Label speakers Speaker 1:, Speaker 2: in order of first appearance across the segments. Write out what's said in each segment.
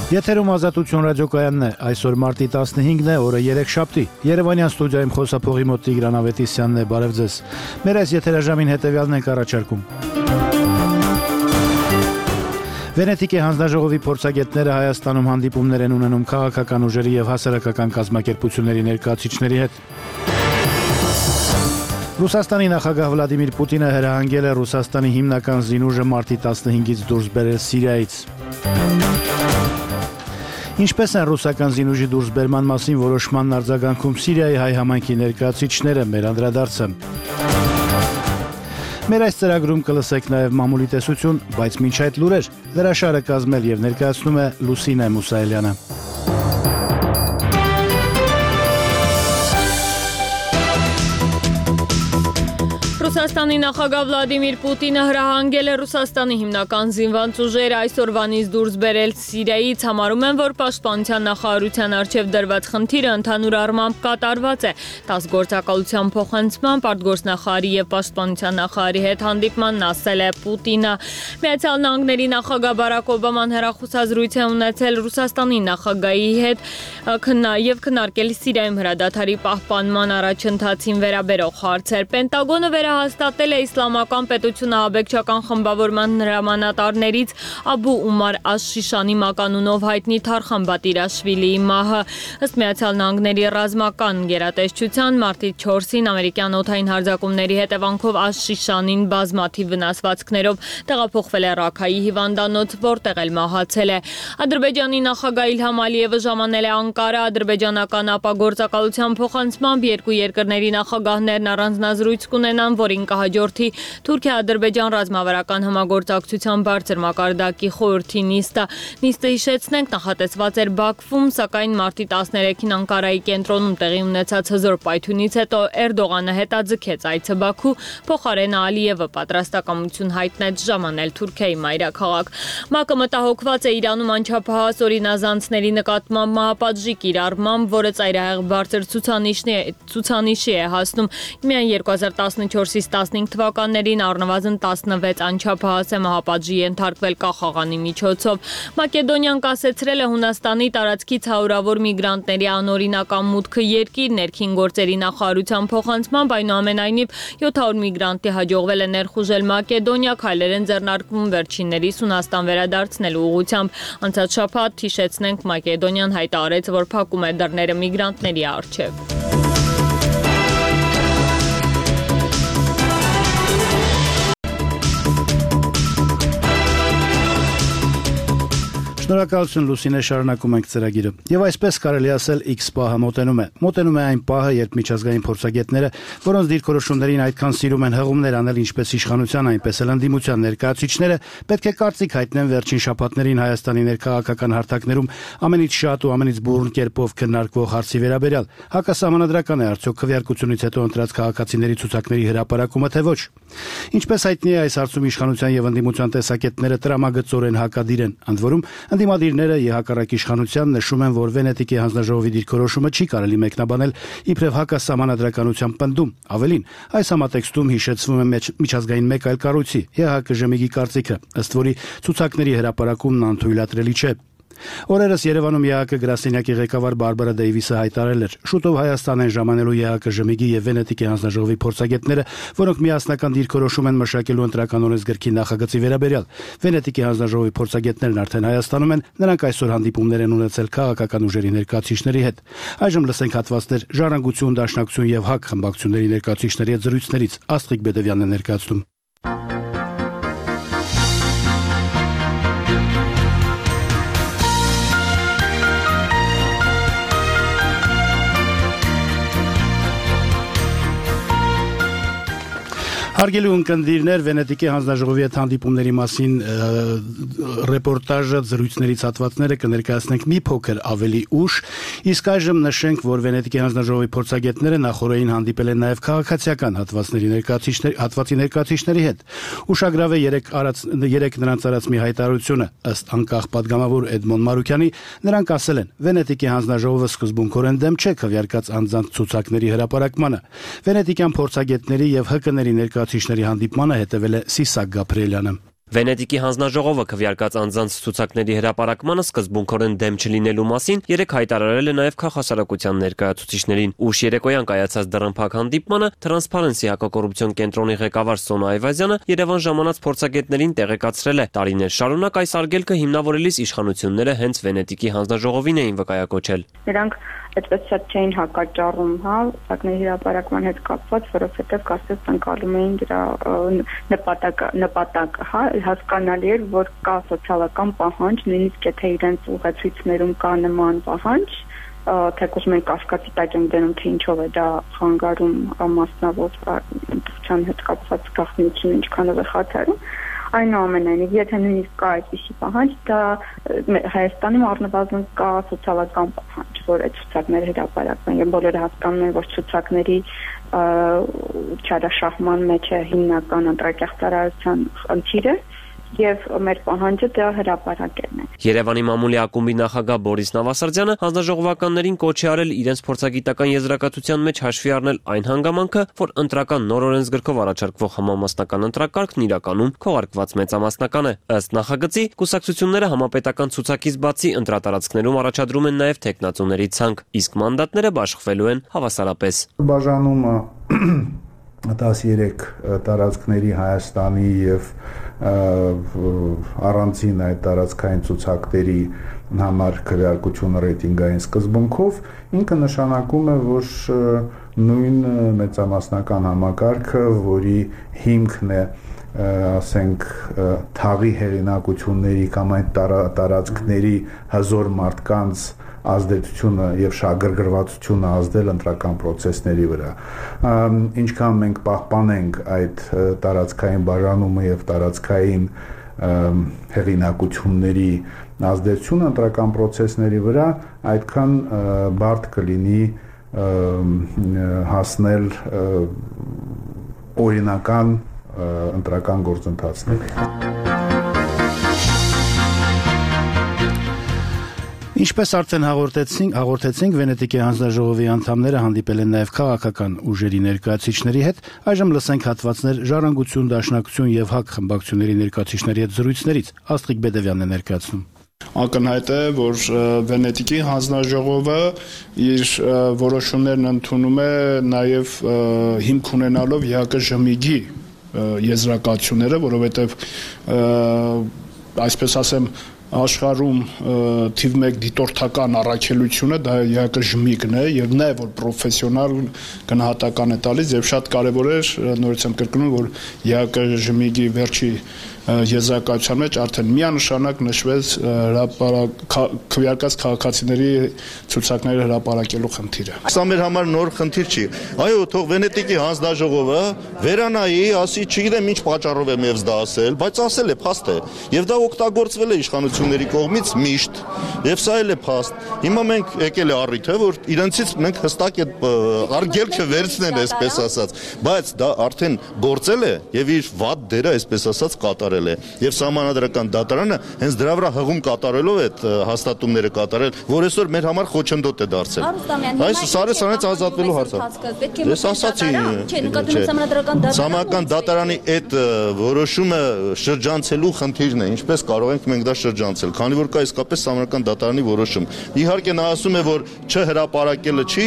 Speaker 1: Եթերում Ազատություն ռադիոկայանն է, այսօր մարտի 15-ն է, օրը 3 շաբթի։ Երևանյան ստուդիայում խոսափողի մոտ Տիգրան Ավետիսյանն է, բարև ձեզ։ Մեր այս եթերաժամին հետևյալն ենք առաջարկում։ Վենետիկի հանձնաժողովի փորձագետները Հայաստանում հանդիպումներ են ունենում քաղաքական ուժերի եւ հասարակական կազմակերպությունների ներկայացուցիչների հետ։ Ռուսաստանի նախագահ Վլադիմիր Պուտինը հրահանգել է Ռուսաստանի հիմնական զինուժը մարտի 15-ից դուրս բերել Սիրիայից։ Ինչպես են ռուսական զինուժի դուրսբերման մասին որոշմանն արձագանքում Սիրիայի հայ համայնքի ներկայացուցիչները, մեր անդրադարձը։ Մեր այս ծրագրում կլսեք նաև մամուլի տեսություն, բայց մինչ այդ լուրեր, լրաշարը կազմել եւ ներկայացնում է Լուսինե Մուսայելյանը։
Speaker 2: Ռուսաստանի նախագահ Վլադիմիր Պուտինը հրահանգել է Ռուսաստանի հիմնական զինված ուժերը այսօրվանից դուրս բերել Սիրիայից, համարում են, որ պաշտպանության նախարարության առջև դրված խնդիրը ընդհանուր առմամբ կատարված է։ 10 գործակալության փոխանցմամբ արտգործնախարարի եւ պաշտպանության նախարարի հետ հանդիպմանն ասել է Պուտինը։ Միացյալ Նահանգների նախագահ Բարակ Օբաման հեռախոսազրույց է ունեցել Ռուսաստանի նախագահի հետ եւ քննարկել Սիրիայում հրադադարի պահպանման առաջընթացին վերաբերող հարցեր։ Պենտագոնը հաստատել է իսլամական պետությունը ահաբեկչական խմբավորման հրամանատարներից Աբու Ումար Աշ-Շիշանի մականունով հայտնի Թարխան Բատիրաշվիլիի մահը։ Ըստ Միացյալ Նահանգների ռազմական գերատեսչության մարտի 4-ին ամերիկյան օդային հարձակումների հետևանքով Աշ-Շիշանին բազմաթիվ վնասվածքներով տեղափոխվել է Ռաքայի հիվանդանոց, որտեղ էլ մահացել է։ Ադրբեջանի նախագահ Իլհամ Ալիևը ժամանել է Անկարա, ադրբեջանական ապագործակալության փոխանցմամբ երկու երկրների նախագահներն առանձնազրույց կունենան, որին կհաջորդի Թուրքիա-Ադրբեջան ռազմավարական համագործակցության բարձր մակարդակի խորհրդի նիստը։ Նիստը հիշեցնենք նախատեսված էր Բաքվում, սակայն մարտի 13-ին Անկարայի կենտրոնում տեղի ունեցած հզոր պայթյունից հետո Էրդողանը հետաձգեց այցը Բաքու, փոխարենը Ալիևը պատրաստակամություն հայտնեց ժամանել Թուրքիայի մայրաքաղաք։ ՄԱԿ-ը մտահոգված է Իրանում անչափահաս օրինազանցների նկատմամբ մահապատժի կիրառմամբ, որը ծայրահեղ բարձր ցուցանիշի է հասնում։ Միայն 2014-ից 15 թվականներին առնվազն 16 անչափահաս է մահապատժի ենթարկվել կախաղանի միջոցով։ Մակեդոնիան կասեցրել է Հունաստանի տարածքից հարյուրավոր միգրանտների անօրինական մուտքը երկիր, ներքին գործերի նախարարության փոխանցմամբ, այնուամենայնիվ 700 միգրանտի հաջողվել է ներխուժել Մակեդոնիա, քայլեր են ձեռնարկվում վերջիններիս Հունաստան վերադարձնելու ուղղությամբ։ Անցած շաբաթ հիշեցնենք Մակեդոնիան հայտարարեց, որ փակում է դռները միգրանտների առջև։
Speaker 1: Շնորհակալություն Լուսինե, շարունակում ենք ծրագիրը։ Եվ այսպես կարելի ասել X պահը մոտենում է։ Մոտենում է այն պահը, երբ միջազգային փորձագետները, որոնց դիրքորոշումներին այդքան սիրում են հղումներ անել ինչպես իշխանության, այնպես էլ ընդդիմության ներկայացուցիչները, պետք է կարծիք հայտնեն վերջին շաբաթներին Հայաստանի ներքաղաքական հարթակներում ամենից շատ ու ամենից բուռն կերպով քննարկվող հարցի վերաբերյալ։ Հակասահմանադրական է արդյոք քվեարկությունից հետո ընտրած քաղաքացիների ցուցակների հրապարակումը, թե ոչ։ Ինչպես հայտնի է, այս հարցում իշխանության եւ ընդդիմության տեսակետները տրամագծորեն հակադիր են, ընդ որում Ընդդիմադիրները հակառակ իշխանության նշում են, որ Վենետիկի հանձնաժողովի դիրքորոշումը չի կարելի մեկնաբանել իբրև հակասահմանադրականության պնդում։ Ավելին, այս համատեքստում հիշեցվում է միջազգային մեկ այլ կառույցի՝ ԵՀԿ կարծիքը, ըստ որի ցուցակների հրապարակումն անթույլատրելի չէ։ Օրերս Երևանում ԵՀԿ գրասենյակի ղեկավար Բարբարա Դեյվիսը հայտարարել էր. շուտով Հայաստան են ժամանելու ԵՀԿ եւ Վենետիկի հանձնաժողովի փորձագետները, որոնք միասնական դիրքորոշում են մշակելու ընտրական օրենսգրքի նախագծի վերաբերյալ։ Վենետիկի հանձնաժողովի փորձագետներն արդեն Հայաստանում են, նրանք այսօր հանդիպումներ են ունեցել քաղաքական ուժերի ներկայացուցիչների հետ։ Այժմ լսենք հատվածներ Ժառանգություն, Դաշնակցություն եւ ՀԱԿ խմբակցությունների ներկայացուցիչների հետ զրույցներից։ Աստղիկ Բեդևյանն է ներկայացնում։ Հարգելի ունկնդիրներ, Վենետիկի հանձնաժողովի հետ հանդիպումների մասին ռեպորտաժը, զրույցներից հատվածները կներկայացնենք մի փոքր ավելի ուշ, իսկ այժմ նշենք, որ Վենետիկի հանձնաժողովի փորձագետները նախորդին հանդիպել են նաև քաղաքացիական հատվածի ներկայացուցիչների հետ։ Ուշագրավ է երեք նրանց արած մի հայտարարությունը, ըստ անկախ պատգամավոր Էդմոն Մարուկյանի, նրանք ասել են. Վենետիկի հանձնաժողովը սկզբունքորեն դեմ չէ քվեարկած անձանց ցուցակների հրապարակմանը։ Վենետիկյան փորձագետների եւ ՀԿ-ների ներկայացուցիչների հանդիպմանը հետևել է Սիսակ Գաբրիելյանը։
Speaker 3: Վենետիկի հանձնաժողովը քվեարկած անձանց ցուցակների հրապարակմանը սկզբունքորեն դեմ չլինելու մասին երեկ հայտարարել է նաև քաղաքասարակության ներկայացուցիչներին։ Ուշ երեկոյան կայացած դռնփակ հանդիպմանը Transparency հակակոռուպցիոն կենտրոնի ղեկավար Սոնա Այվազյանը Երևան ժամանած փորձագետներին տեղեկացրել է. տարիներ շարունակ այս արգելքը հիմնավորելիս իշխանությունները հենց Վենետիկի հանձնաժողովին էին վկայակոչել։
Speaker 4: Նրանք այդպես շատ չէին հակաճառում, ցուցակների հրապարակման հետ կապված, որովհետև կարծես ընկալում էին դրա նպատակը, հասկանալի էր, որ կա սոցիալական պահանջ, նույնիսկ եթե իրենց ուղեցույցներում կա նման պահանջ, թեկուզ մենք կասկածի տակ ենք դնում, թե ինչով է դա խանգարում մասնավոր ընտրության հետ կապված գաղտնիությունը ինչքանով է խաթարում։ Այնուամենայնիվ, եթե նույնիսկ կա այդպիսի պահանջ, դա Հայաստանում առնվազն կա սոցիալական պահանջ, որ այդ ցուցակները հրապարակվեն, եւ բոլորը հասկանում են, որ ցուցակների չարաշահման մեջ է հիմնական ընտրակեղծարարության խնդիրը եւ մեր պահանջը դա հրապարակելն է։
Speaker 3: Երևանի մամուլի ակումբի նախագահ Բորիս Նավասարդյանը հանձնաժողովականներին կոչ է արել իրենց փորձագիտական եզրակացության մեջ հաշվի առնել այն հանգամանքը, որ ընտրական նոր օրենսգրքով առաջարկվող համամասնական ընտրակարգն իրականում քողարկված մեծամասնական է։ Ըստ նախագծի, կուսակցությունները համապետական ցուցակից բացի ընտրատարածքներում առաջադրում են նաև թեկնածուների ցանկ, իսկ մանդատները բաշխվելու են հավասարապես։
Speaker 5: Բաժանումը 13 տարածքների Հայաստանի եւ առանձին այդ տարածքային ցուցակների համար քվեարկությունը ռեյտինգային սկզբունքով ինքը նշանակում է, որ նույն մեծամասնական համակարգը, որի հիմքն է ասենք թաղի հեղինակությունների կամ այդ տարածքների հզոր մարդկանց ազդեցությունը եւ շահագրգռվածությունը ազդել ընտրական process-ների վրա։ Ինչքան մենք պահպանենք այդ տարածքային բաժանումը եւ տարածքային հեղինակությունների ազդեցությունը ընտրական process-ների վրա, այդքան բարդ կլինի հասնել օրինական ընտրական գործընթացների։
Speaker 1: Ինչպես արդեն հաղորդեցինք, Վենետիկի հանձնաժողովի անդամները հանդիպել են նաև քաղաքական ուժերի ներկայացուցիչների հետ, այժմ լսենք հատվածներ Ժառանգություն, Դաշնակություն եւ ՀԱԿ խմբակցությունների ներկայացուցիչների հետ զրույցներից։ Աստղիկ Բեդևյանն է ներկայացնում։
Speaker 6: Ակնհայտ է, որ Վենետիկի հանձնաժողովը իր որոշումներն ընդունում է նաև հիմք ունենալով ՀԱԿ-ի եզրակացությունները, որովհետև այսպես ասեմ աշխարհում թիվ 1 դիտորդական առաքելությունը դա ՀԱԿ-ն է եւ նա է որ պրոֆեսիոնալ գնահատական է տալիս եւ շատ կարեւոր է նորից եմ կրկնում որ ՀԱԿ-ի վերջի եզրակացության մեջ արդեն միանշանակ նշվեց քվեարկած քաղաքացիների ցուցակները հրապարակելու խնդիրը։
Speaker 7: Սա մեր համար նոր խնդիր չի։ Այո, թող Վենետիկի հանձնաժողովը վերանայի, ասի, չգիտեմ ինչ պատճառով եմ ես դա ասել, բայց ասել է, փաստ է։ Եվ դա օգտագործվել է իշխանությունների կողմից միշտ, եւ սա էլ է փաստ։ Հիմա մենք եկել է առիթը, որ իրենցից մենք հստակ այդ արգելքը վերցնեն, այսպես ասած, բայց դա արդեն գործել է եւ իր վատ դերը, այսպես ասած, կատարել է։ Եվ Սահմանադրական դատարանը հենց դրա վրա հղում կատարելով այդ հաստատումները կատարել, որ այսօր մեր համար խոչընդոտ է դարձել։ Այս սարից ազատվելու հարցը։ Ես ասացի, Սահմանադրական դատարանի այդ որոշումը շրջանցելու խնդիրն է, ինչպես կարող ենք մենք դա շրջանցել, քանի որ կա իսկապես Սահմանադրական դատարանի որոշում։ Իհարկե նա ասում է, որ չհրապարակելը չի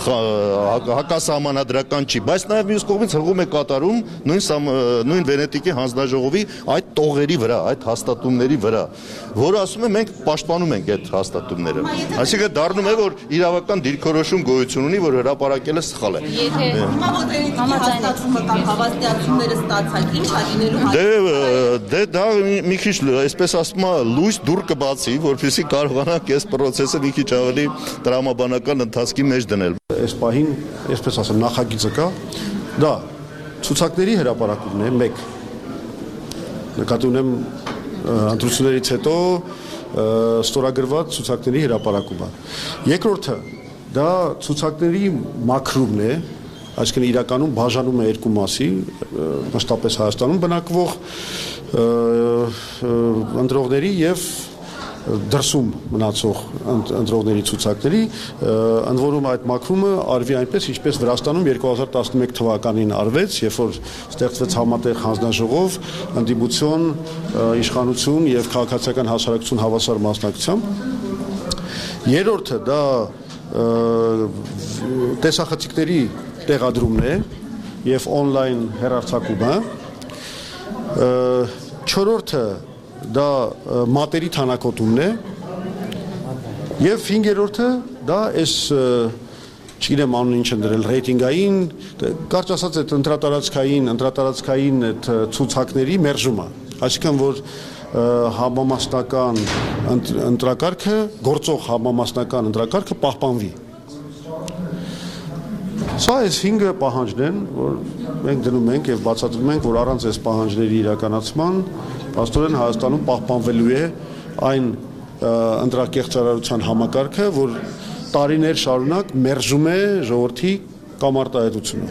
Speaker 7: հակասահմանադրական չի, բայց նաև մյուս կողմից հղում է կատարում նույն Վենետիկի հանձնաժողովի այդ տողերի վրա, այդ հաստատումների վրա, որը ասում է մենք պաշտպանում ենք այդ հաստատումները։ Այսինքն դառնում է, որ իրավական դիրքորոշում գոյություն ունի, որ հրապարակելը սխալ է։
Speaker 8: Եթե համաձայնացումը կամ հավաստիացումները ստացալ, ինչ է լինելու։
Speaker 7: Դե դա մի քիչ, այսպես ասում է, լույս դուր կբացի, որպեսզի կարողանանք այս process-ը մի քիչ ավելի տրամաբանական ընթացքի մեջ դնել։
Speaker 9: Այս պահին, այսպես ասեմ, նախագիծը կա, դա ցուցակների հրապարակումն է 1 նկատի ունեմ ընտրություններից հետո ստորագրված ցուցակների հրապարակումը։ Երկրորդը դա ցուցակների մաքրումն է, այսինքն իրականում բաժանում է երկու մասի, մշտապես Հայաստանում բնակվող ընտրողների եւ դրսում մնացող ընտրողների ցուցակների, ընդ որում այդ մաքրումը արվի այնպես, ինչպես Վրաստանում 2011 թվականին արվեց, երբ որ ստեղծվեց համատեղ հանձնաժողով, ընդդիմություն, իշխանություն եւ քաղաքացիական հասարակություն հավասար մասնակցությամբ։ Երրորդը դա տեսախցիկների տեղադրումն է եւ on-line հեռարձակումը։ Չորրորդը դա մատերի թանակոտումն է եւ հինգերորդը դա այս չգիտեմ անուն ինչ են դրել ռեյտինգային, կարճ ասած այդ ընտրատարածքային այդ ցուցակների մերժումը, այսինքն որ համամասնական ընտրակարգը, գործող համամասնական ընտրակարգը պահպանվի։ Սա այս 5 պահանջն են, որ մենք դնում ենք եւ բացատրում ենք, որ առանց այս պահանջների իրականացման փաստորեն Հայաստանում պահպանվելու է այն ընտրակեղծարարության համակարգը, որ տարիներ շարունակ մերժում է ժողովրդի կամ արտահայտությունը։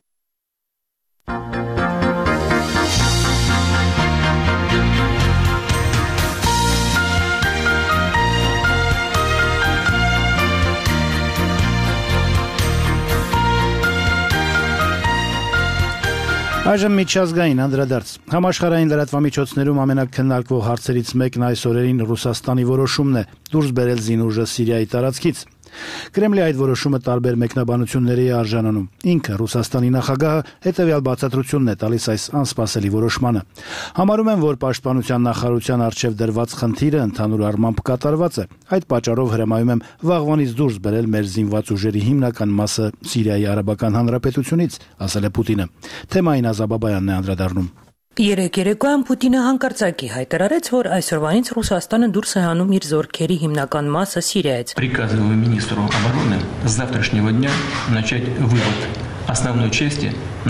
Speaker 1: Այժմ միջազգային անդրադարձ։ Համաշխարհային լրատվամիջոցներում ամենակննարկվող հարցերից մեկն այս օրերին Ռուսաստանի որոշումն է դուրս բերել զինուժը Սիրիայի տարածքից։ Կրեմլի այդ որոշումը տարբեր մեկնաբանությունների է արժանանում։ Ինքը Ռուսաստանի նախագահը հետևյալ բացատրությունն է տալիս այս անսպասելի որոշմանը։ Համարում են, որ պաշտպանության նախարարության առջև դրված խնդիրը ընդհանուր առմամբ կատարված է։ Այդ պատճառով հրամայում եմ վաղվանից դուրս բերել մեր զինված ուժերի հիմնական մասը Սիրիայի Արաբական Հանրապետությունից, ասել է Պուտինը։ Թեմային Ազաբաբայանն է անդրադառնում։
Speaker 10: Երեկ երեկոյան Պուտինը հանկարծակի հայտարարեց, որ այսօրվանից Ռուսաստանը դուրս է հանում իր զորքերի հիմնական մասը Սիրիայից։
Speaker 11: Приказываю министру обороны с завтрашнего дня начать вывод основной части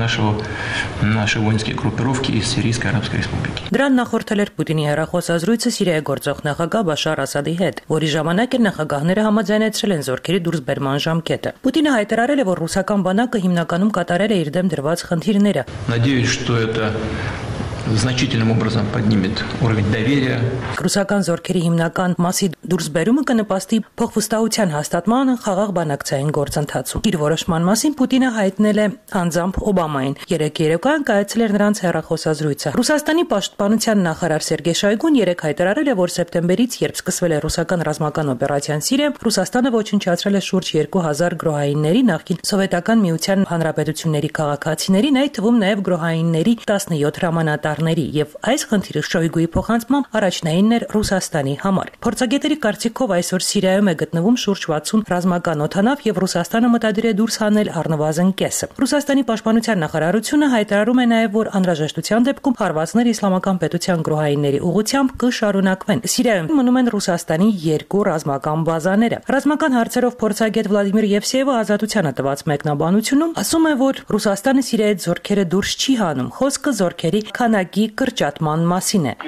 Speaker 11: нашей воинской группировки из Сирийской Арабской Республики.
Speaker 10: Դրան նախորդել էր Պուտինի հեռախոսազրույցը Սիրիայի գործող նախագահ Բաշար Ասադի հետ, որի ժամանակ էլ նախագահները համաձայնեցրել են զորքերի դուրսբերման ժամկետը։ Պուտինը հայտարարել է, որ ռուսական բանակը հիմնականում կատարել է իր դեմ դրված խնդիրները։
Speaker 11: Надеюсь, что это значительным образом поднимет уровень доверия.
Speaker 10: Ռուսական զորքերի հիմնական մասի դուրսբերումը կնպաստի փոխվստահության հաստատմանը խաղաղ բանակցային գործընթացում։ Իր որոշման մասին Պուտինը հայտնել է անձամբ Օբամային։ Երեկ երեկոյան կայացել էր նրանց հեռախոսազրույցը։ Ռուսաստանի պաշտպանության նախարար Սերգեյ Շոյգուն երեկ հայտարարել է, որ սեպտեմբերից, երբ սկսվել է ռուսական ռազմական օպերացիան Սիրիայում, Ռուսաստանը ոչնչացրել է շուրջ 2000 գրոհայինների, նախկին Սովետական Միության հանրապետությունների քաղաքացիներին, այդ թվում նաև գրոհայինների 17 հրամանատարների, եւ այս խնդիրը Շոյգուի փոխանցմամբ առաջնայինն էր Ռուսաստանի համար։ Փորձագետերի կարծիքով այսօր Սիրիայում է գտնվում շուրջ 60 ռազմական օդանավ եւ Ռուսաստանը մտադիր է դուրս հանել առնվազն կեսը։ Ռուսաստանի պաշտպանության նախարարությունը հայտարարում է նաև, որ անհրաժեշտության դեպքում հարվածներ իսլամական պետության գրոհայինների ուղղությամբ կշարունակվեն։ Սիրիայում մնում են Ռուսաստանի 2 ռազմական բազաները։ Ռազմական հարցերով փորձագետ Վլադիմիր Եվսեևը Ազատությանը տված մեկնաբանությունում ասում է, որ Ռուսաստանը Սիրիայից զորքերը դուրս չի հանում, խոսքը զորքերի քանակի կրճատման մասին է։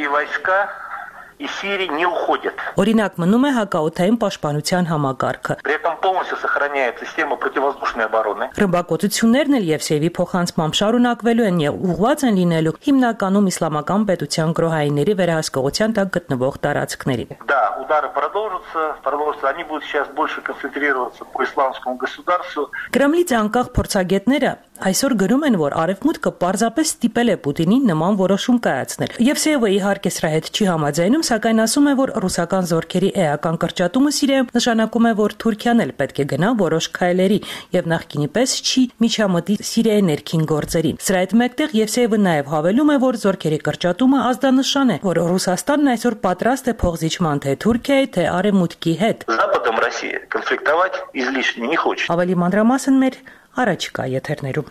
Speaker 12: из Сирии не уходят.
Speaker 10: Օրինակ մնում է հակաօդային պաշտպանության համակարգը։
Speaker 12: При этом полностью сохраняется система противовоздушной обороны.
Speaker 10: Ռմբակոծություններն էլ Եվսեևի փոխանցմամբ շարունակվելու են եւ ուղղված են լինելու հիմնականում իսլամական պետության գրոհայինների վերահսկողության տակ գտնվող տարածքների։
Speaker 12: Да, удары продолжатся, они будут сейчас больше концентрироваться по исламскому государству.
Speaker 10: Կրեմլից անկախ փորձագետները այսօր գրում են, որ Արևմուտքը պարզապես ստիպել է Պուտինին նման որոշում կայացնել։ Եվսեևը իհարկե սրա հետ չի համաձայնում, սակայն ասում է, որ ռուսական զորքերի էական կրճատումը Սիրիայում նշանակում է, որ Թուրքիան էլ պետք է գնա որոշ քայլերի եւ նախկինի պես չի միջամտի Սիրիայի ներքին գործերին։ Սրա հետ մեկտեղ Եվսեևը նաեւ հավելում է, որ զորքերի կրճատումը ազդանշան է, որ Ռուսաստանն այսօր պատրաստ է փոխզիջման թե Թուրքիայի, թե Արևմուտքի հետ։
Speaker 12: Западом Россия конфликтовать излишне не хочет.
Speaker 10: Ավելի մանրամասն մեր առաջիկա եթերներում։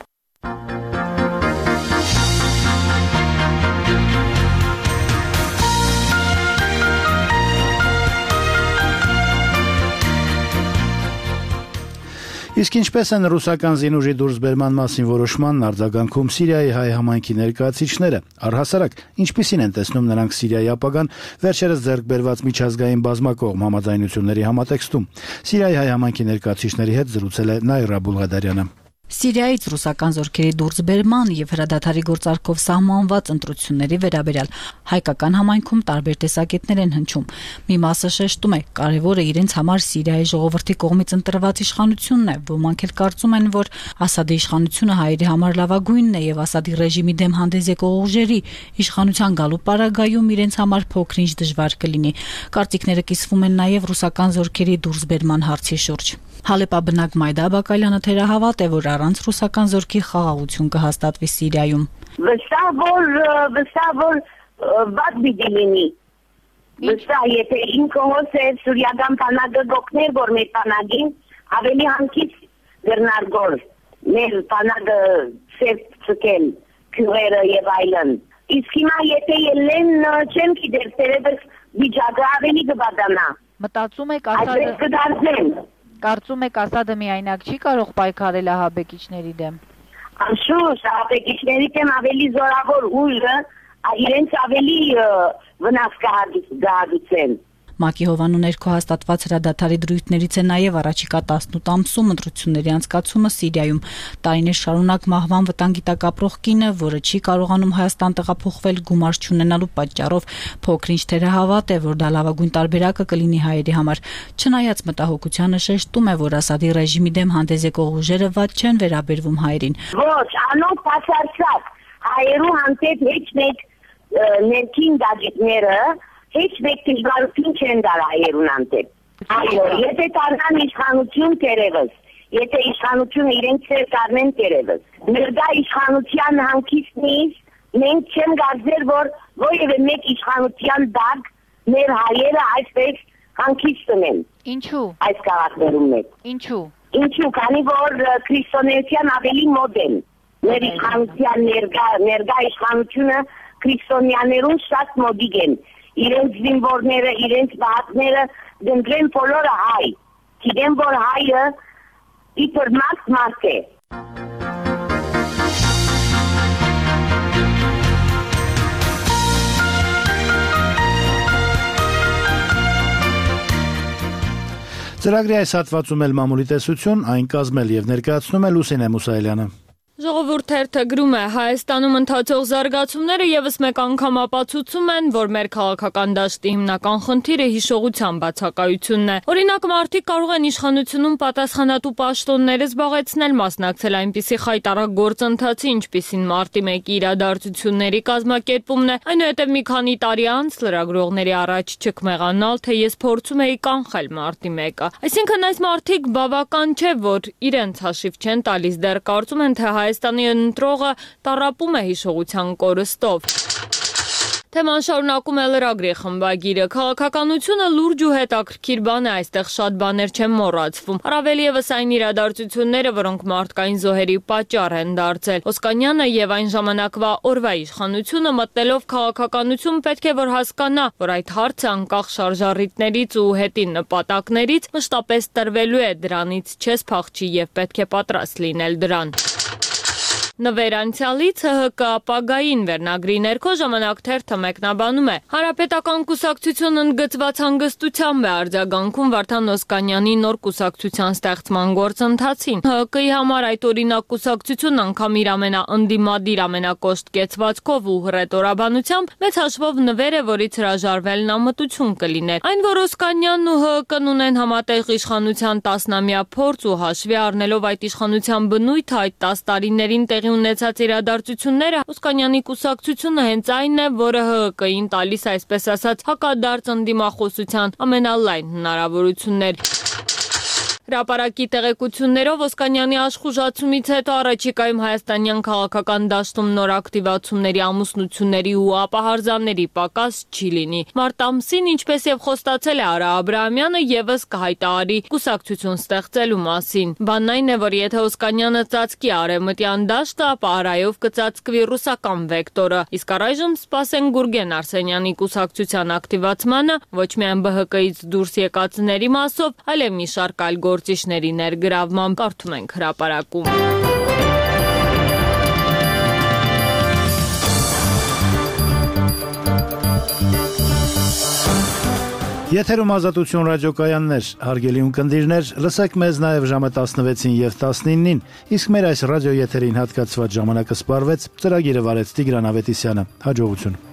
Speaker 1: Իսկ ինչպես են ռուսական զինուժի դուրսբերման մասին որոշմանն արձագանքում Սիրիայի հայ համայնքի ներկայացուցիչները, առհասարակ ինչպիսին են տեսնում նրանք Սիրիայի ապագան վերջերս ձեռք բերված միջազգային բազմակողմ համաձայնությունների համատեքստում։ Սիրիայի հայ համայնքի ներկայացուցիչների հետ զրուցել է Նայրա Բուլղադարյանը։
Speaker 13: Սիրիայից ռուսական զորքերի դուրսբերման եւ հրադադարի գործարկով սահմանված ընտրությունների վերաբերյալ հայկական համայնքում տարբեր տեսակետներ են հնչում։ Մի մասը շեշտում է, կարևորը իրենց համար Սիրիայի ժողովրդի կողմից ընտրված իշխանությունն է, ոմանք էլ կարծում են, որ Ասադի իշխանությունը հայերի համար լավագույնն է եւ Ասադի ռեժիմի դեմ հանդես եկող ուժերի իշխանության գալու պարագայում իրենց համար փոքր-ինչ դժվար կլինի։ Կարծիքները կիսվում են նաեւ ռուսական զորքերի դուրսբերման հարցի շուրջ։ Հալեպա բնակ Մայդա Բակալյանը թերահավատ է, որ առանց ռուսական զորքի խաղաղություն կհաստատվի Սիրիայում։
Speaker 14: Վստահ որ բաց պիտի լինի։ Վստահ եթե ինքը հոսե սուրիական բանակը գոքներ, որ մեր բանակին ավելի հանգից գրնար գոր, մեր բանակը սև ծկել, քյուրերը եւ այլն։ Իսկ հիմա եթե ելեն չեմ գիտեր, տերևս վիճակը ավելի կբադանա։
Speaker 15: Մտածում եք
Speaker 14: Այսպես կդարձնեն։
Speaker 15: Կարծում եք Ասադը միայնակ չի կարող պայքարել ահաբեկիչների դեմ։
Speaker 14: Անշուշտ, ահաբեկիչների դեմ ավելի զորավոր ուժը իրենց ավելի վնաս կհագուցեն։
Speaker 13: ՄԱԿ-ի հովանու ներքո հաստատված հրադադարի դրույթներից է նաև առաջիկա 18 ամսում ընտրությունների անցկացումը Սիրիայում։ Տարիներ շարունակ մահվան վտանգի տակ ապրող կինը, որը չի կարողանում Հայաստան տեղափոխվել գումար չունենալու պատճառով, փոքր-ինչ թերահավատ է, որ դա լավագույն տարբերակը կլինի հայերի համար։ Չնայած մտահոգությանը շեշտում է, որ Ասադի ռեժիմի դեմ հանդես եկող ուժերը վատ չեն վերաբերվում հայերին։
Speaker 14: Ոչ, անոնք բացարձակ հայերու հանդեպ ոչ մեկ ներքին դաջիկները Heç մեկ դժվարություն չեն դար հայերուն անտեպ։ Այո, եթե տարնան իշխանություն տերևս, եթե իշխանությունը իրենց ծեր կարնեն տերևս, ներկա իշխանության հանգիստնից մենք չեմ գարձել, որ որևէ մեկ իշխանության դակ մեր հայերը այսպես հանգիստ են։
Speaker 15: Ինչու։
Speaker 14: Այս քաղաքներում մեկ։
Speaker 15: Ինչու։
Speaker 14: Ինչու, քանի որ քրիստոնեության ավելի մոտ են։ Մեր իշխանության ներկա իշխանությունը քրիստոնյաներուն շատ մոդիկ են։ Իրենց զինվորները, իրենց բահակները դնդրեն բոլորը հայ։ Գիտեմ, որ հայը իբր մարդ է։
Speaker 1: Ծրագրի այս հատվածում էլ մամուլի տեսություն, այն կազմել եւ ներկայացնում է Լուսինե Մուսայելյանը։
Speaker 2: Ժողովուրդ թերթը գրում է, Հայաստանում ընթացող զարգացումները եւս մեկ անգամ ապացուցում են, որ մեր քաղաքական դաշտի հիմնական խնդիրը հիշողության բացակայությունն է։ Օրինակ, մարդիկ կարող են իշխանությունում պատասխանատու պաշտոններ զբաղեցնել, մասնակցել այնպիսի խայտառակ գործընթացի, ինչպիսին մարտի 1-ի իրադարձությունների կազմակերպումն է, այնուհետև մի քանի տարի անց լրագրողների առաջ չկմեղանալ, թե ես փորձում էի կանխել մարտի 1-ը։ Այսինքն այս մարդիկ բավական չէ, որ իրենց հաշիվ չեն տալիս, դեռ կարծում են, թե Հայաստանի ընտրողը տառապում է հիշողության կորստով։ Թեման շարունակում է լրագրի խմբագիրը։ Քաղաքականությունը լուրջ ու հետաքրքիր բան է, այստեղ շատ բաներ չեն մոռացվում։ Առավել ևս այն իրադարձությունները, որոնք մարդկային զոհերի պատճառ են դարձել։ Օսկանյանը եւ այն ժամանակվա օրվա իշխանությունը մտնելով քաղաքականություն պետք է որ հասկանա, որ այդ հարցը անկախ շարժառիթներից ու հետին նպատակներից մշտապես տրվելու է, դրանից չես փախչի եւ պետք է պատրաստ լինել դրան։ Նվեր անցյալից ՀՀԿ ապագային վերնագրի ներքո ժամանակ թերթը մեկնաբանում է. Հանրապետական կուսակցությունն ընդգծված հանգստությամբ է արձագանքում Վարդան Օսկանյանի նոր կուսակցության ստեղծման գործընթացին։ ՀՀԿ-ի համար այդ օրինակ կուսակցությունն անգամ իր ամենաընդդիմադիր ամենակոշտ կեցվածքով ու հռետորաբանությամբ մեծ հաշվով նվեր է, որից հրաժարվելն ամտություն կլիներ։ Այն, որ Օսկանյանն ու ՀՀԿ-ն ունեն համատեղ իշխանության 10-ամյա փորձ ու հաշվի առնելով այդ իշխանության բնույթը այդ 10 տարիներին ունեցած իրադարձությունները, Օսկանյանի կուսակցությունը հենց այն է, որը ՀՀԿ-ին տալիս այսպես ասած հակադարձ ընդդիմախոսության ամենալայն հնարավորություններ։ Հրապարակի տեղեկություններով Օսկանյանի աշխուժացումից հետո առաջիկայում հայաստանյան քաղաքական դաշտում նոր ակտիվացումների, ամուսնությունների ու ապահարզանների պակաս չի լինի։ Մարտ ամսին, ինչպես եւ խոստացել է Արա Աբրահամյանը, եւս կհայտարարի կուսակցություն ստեղծելու մասին։ Բանն այն է, որ եթե Օսկանյանը ծածկի արևմտյան դաշտը, ապա Արայով կծածկվի ռուսական վեկտորը։ Իսկ առայժմ սպասեն Գուրգեն Արսենյանի կուսակցության ակտիվացմանը, ոչ միայն ԲՀԿ-ից դուրս եկածների մասով, այլև մի շարք այլ գործիչների ներգրավման, կարդում ենք հրապարակում։
Speaker 1: Եթերում Ազատություն ռադիոկայաններ, հարգելի ունկնդիրներ, լսեք մեզ նաև ժամը 16-ին եւ 19-ին, իսկ մեր այս ռադիոեթերին հատկացված ժամանակը սպառվեց, ծրագիրը վարեց Տիգրան Ավետիսյանը։ Հաջողություն։